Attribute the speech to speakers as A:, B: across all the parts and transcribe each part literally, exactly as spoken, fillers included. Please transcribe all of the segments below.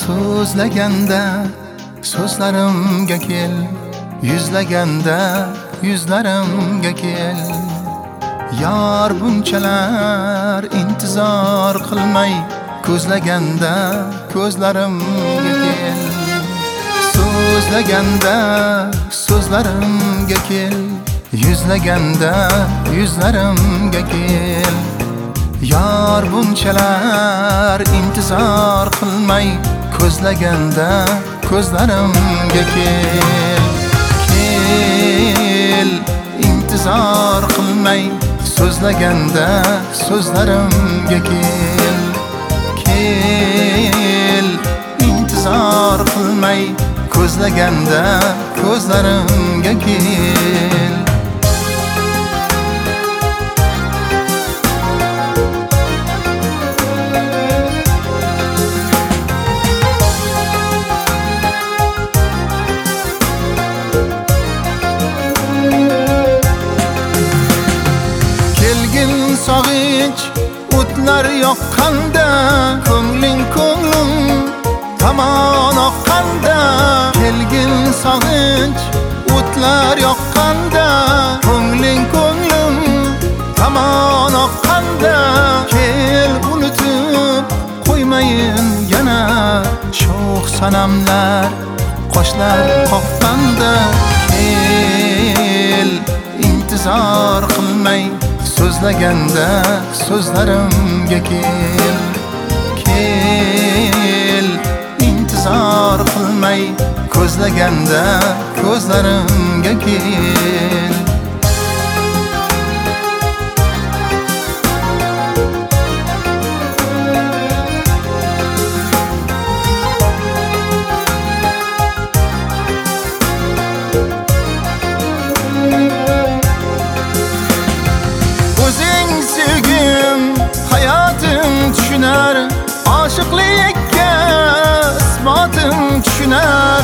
A: so'zlaganda so'zlarimga kel, yuzlaganda yuzlarimga kel. Yor bunchalar intizor qilmay, ko'zlaganda ko'zlarimga kel. So'zlaganda so'zlarimga kel, yuzlaganda yuzlarimga kel. Yor bunchalar intizor qilmay, ko'zlaganda ko'zlarimga kel. Kel, intizor qilmay, so'zlaganda so'zlarimga kel. Kel, intizor qilmay, ko'zlaganda ko'zlarimga kel. Sog'inch o'tlar yoqqanda, ko'ngling ko'nglim tomon oqqanda. Kelgin sog'inch o'tlar yoqqanda, ko'ngling ko'nglim tomon oqqanda. Kel, unutib qo'ymayin yana sho'x sanamlar qoshlar qoqqanda. Kel, intizor qilmay, so'zlaganda so'zlarimga kel. Kel, intizor qilmay, ko'zlaganda ko'zlarimga kel. Tushunar, oshiqlikka isbotim tushunar.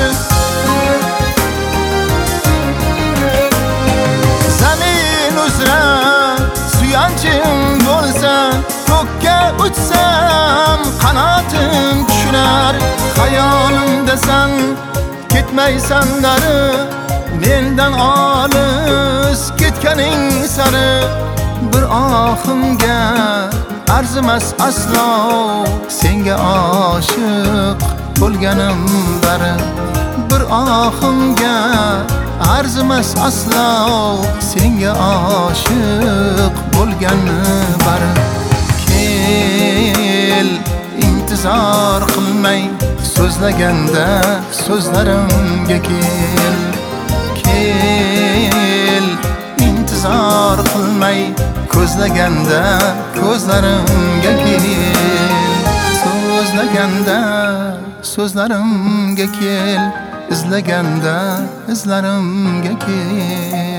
A: Zamin uzra suyanchim bo'lsa, ko'kka uçsam qanotim tushunar. Xayolimdasan, ketmaysan nari, mendan olis ketganing sari. Bir ohimga arzimas aslo, senga oshiq bo'lganim bari. Bir ohimga arzimas aslo, senga oshiq bo'lganim bari. Kel, intizor qilmay, so'zlaganda so'zlarimga kel. Kel, intizor qilmay, ko'zlaganda ko'zlarimga kel. So'zlaganda so'zlarimga kel, izlaganda izlarimga kel.